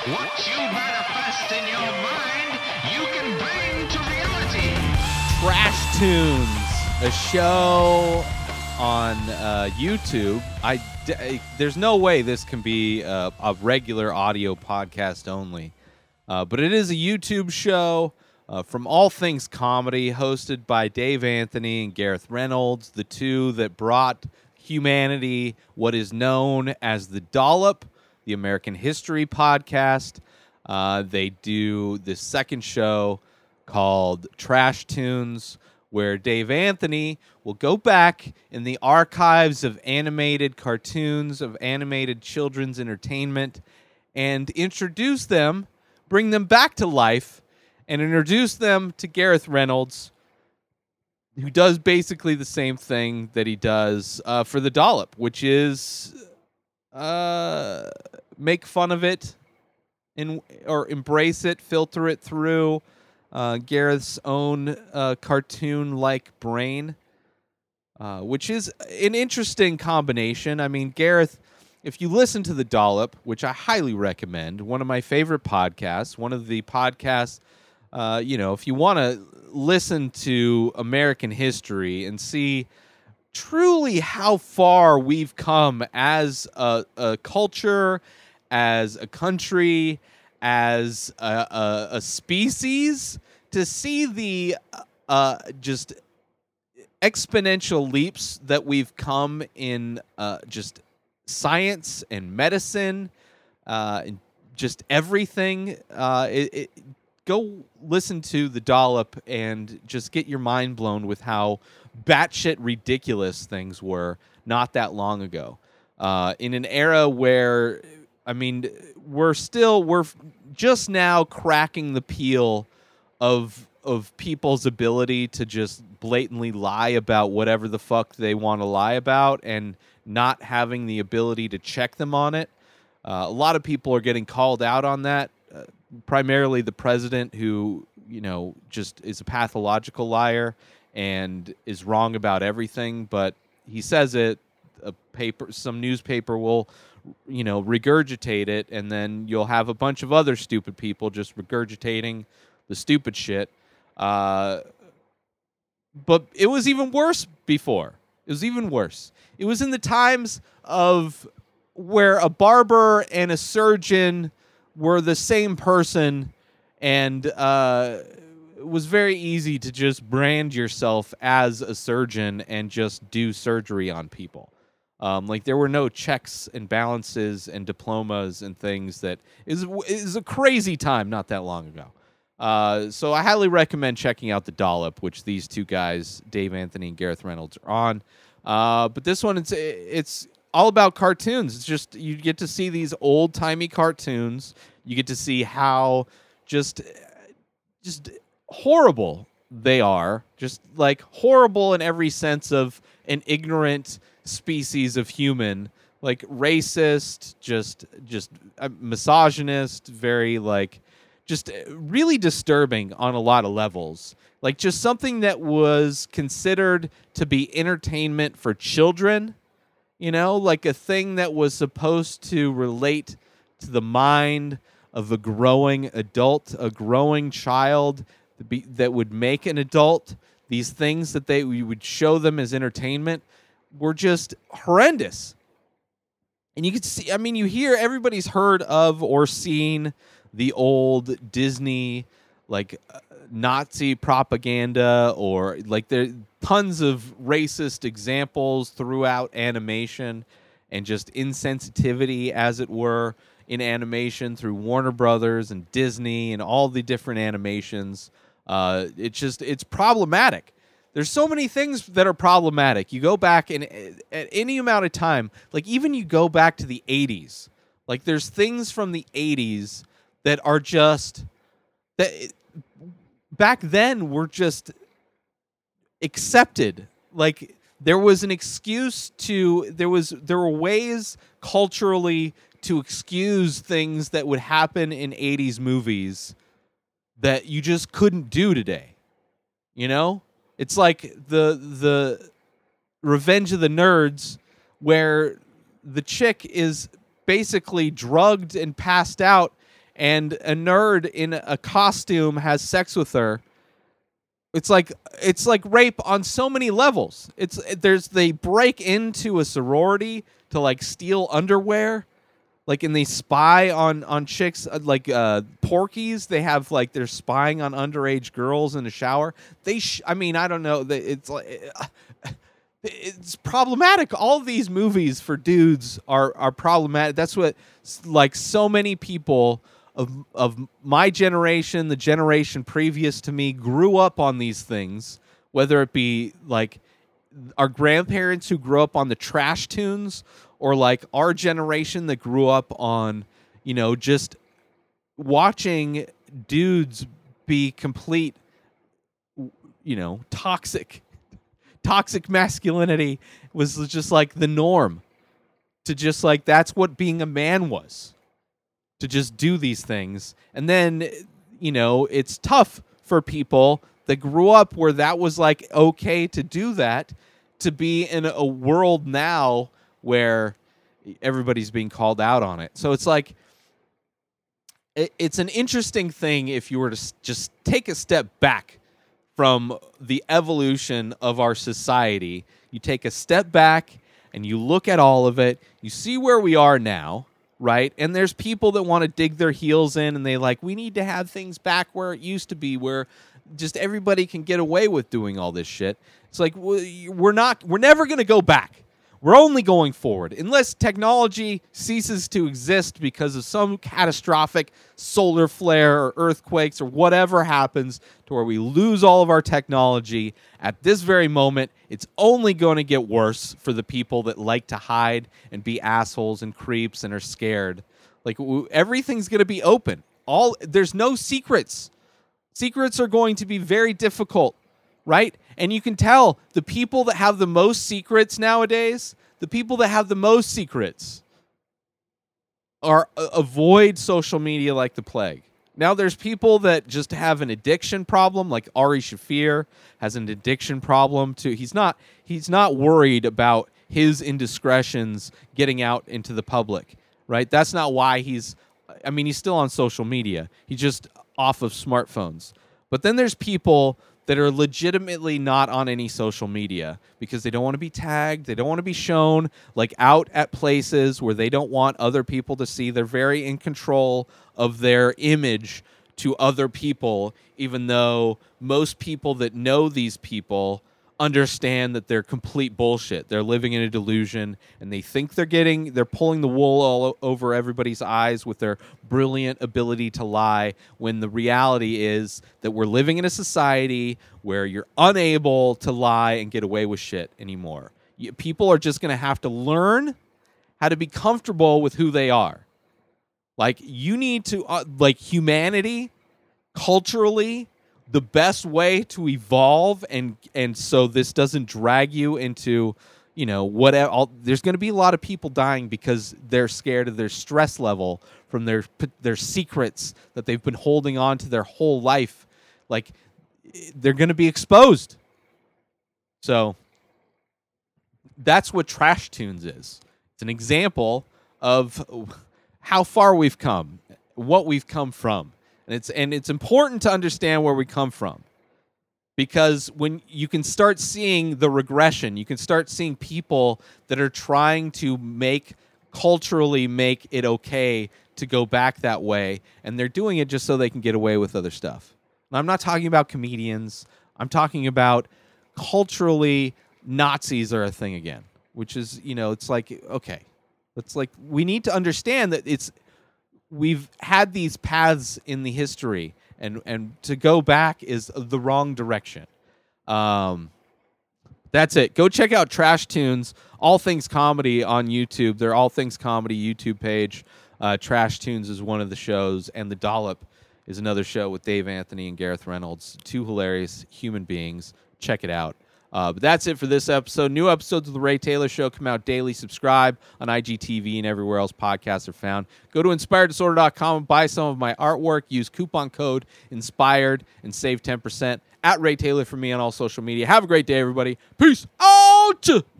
What you manifest in your mind, you can bring to reality. Trash Tunes, a show on YouTube. There's no way this can be a regular audio podcast only, but it is a YouTube show from All Things Comedy, hosted by Dave Anthony and Gareth Reynolds, the two that brought humanity what is known as the Dollop, the American History podcast. They do this second show called Trash Tunes, where Dave Anthony will go back in the archives of animated cartoons, of animated children's entertainment, and introduce them, bring them back to life, and introduce them to Gareth Reynolds, who does basically the same thing that he does for the Dollop, which is make fun of it or embrace it, filter it through Gareth's own cartoon-like brain, which is an interesting combination. I mean, Gareth, if you listen to The Dollop, which I highly recommend, one of my favorite podcasts, one of the podcasts, if you want to listen to American history and see truly how far we've come as a culture, as a country, as a species, to see the just exponential leaps that we've come in just science and medicine, and just everything. Go listen to The Dollop and just get your mind blown with how batshit ridiculous things were not that long ago. In an era where, I mean, we're just now cracking the peel of people's ability to just blatantly lie about whatever the fuck they want to lie about and not having the ability to check them on it. A lot of people are getting called out on that, primarily the president, who, just is a pathological liar and is wrong about everything, but he says it. Some newspaper will regurgitate it, and then you'll have a bunch of other stupid people just regurgitating the stupid shit. But it was even worse before. It was even worse. It was in the times of where a barber and a surgeon were the same person, and it was very easy to just brand yourself as a surgeon and just do surgery on people. There were no checks and balances and diplomas and things. That is a crazy time not that long ago. So I highly recommend checking out The Dollop, which these two guys, Dave Anthony and Gareth Reynolds, are on. But this one, it's all about cartoons. It's just, you get to see these old-timey cartoons. You get to see how just horrible they are. Just like horrible in every sense of an ignorant species of human, like racist, just misogynist, very just really disturbing on a lot of levels. Like just something that was considered to be entertainment for children, like a thing that was supposed to relate to the mind of a growing adult, a growing child that would make an adult. These things that we would show them as entertainment were just horrendous. And you could see, I mean, everybody's heard of or seen the old Disney, Nazi propaganda, or there are tons of racist examples throughout animation and just insensitivity, as it were, in animation through Warner Brothers and Disney and all the different animations. It's problematic. There's so many things that are problematic. You go back and at any amount of time, even you go back to the 80s, there's things from the 80s that are just, that back then were just accepted. There was an excuse there were ways culturally to excuse things that would happen in 80s movies that you just couldn't do today. It's like the Revenge of the Nerds, where the chick is basically drugged and passed out, and a nerd in a costume has sex with her, it's like rape on so many levels. They break into a sorority to like steal underwear, like, and they spy on chicks, like Porkies. They have like they're spying on underage girls in the shower. I mean, I don't know. It's like it's problematic. All of these movies for dudes are problematic. That's what like so many people of my generation, the generation previous to me, grew up on these things, whether it be like our grandparents who grew up on the trash tunes, or like our generation that grew up on, just watching dudes be complete, toxic masculinity was just like the norm, to just like, that's what being a man was. To just do these things. And then, it's tough for people that grew up where that was like okay to do that, to be in a world now where everybody's being called out on it. So it's like, it's an interesting thing if you were to just take a step back from the evolution of our society. You take a step back and you look at all of it, you see where we are now. Right? And there's people that want to dig their heels in, and they like, we need to have things back where it used to be, where just everybody can get away with doing all this shit. It's like, we're never going to go back. We're only going forward. Unless technology ceases to exist because of some catastrophic solar flare or earthquakes or whatever happens to where we lose all of our technology, at this very moment, it's only going to get worse for the people that like to hide and be assholes and creeps and are scared. Like, everything's going to be open. There's no secrets. Secrets are going to be very difficult, right? And you can tell the people that have the most secrets nowadays, avoid social media like the plague. Now there's people that just have an addiction problem, like Ari Shaffir has an addiction problem too. He's not worried about his indiscretions getting out into the public, right? That's not why he's still on social media. He's just off of smartphones. But then there's people that are legitimately not on any social media because they don't want to be tagged. They don't want to be shown like out at places where they don't want other people to see. They're very in control of their image to other people, even though most people that know these people understand that they're complete bullshit. They're living in a delusion, and they think they're pulling the wool all over everybody's eyes with their brilliant ability to lie, when the reality is that we're living in a society where you're unable to lie and get away with shit anymore. People are just going to have to learn how to be comfortable with who they are. Like, you need to, humanity, culturally, the best way to evolve and so this doesn't drag you into, whatever. There's going to be a lot of people dying because they're scared of their stress level from their secrets that they've been holding on to their whole life. Like, they're going to be exposed. So that's what Trash Tunes is. It's an example of how far we've come, what we've come from. And it's important to understand where we come from, because when you can start seeing the regression, you can start seeing people that are trying to culturally make it okay to go back that way, and they're doing it just so they can get away with other stuff. And I'm not talking about comedians. I'm talking about culturally, Nazis are a thing again, which is, it's like, okay, it's like, we need to understand that we've had these paths in the history, and to go back is the wrong direction. That's it. Go check out Trash Tunes, All Things Comedy on YouTube. They're All Things Comedy YouTube page. Trash Tunes is one of the shows, and The Dollop is another show with Dave Anthony and Gareth Reynolds. Two hilarious human beings. Check it out. But that's it for this episode. New episodes of The Ray Taylor Show come out daily. Subscribe on IGTV and everywhere else podcasts are found. Go to InspiredDisorder.com and buy some of my artwork. Use coupon code INSPIRED and save 10%. At Ray Taylor for me on all social media. Have a great day, everybody. Peace out!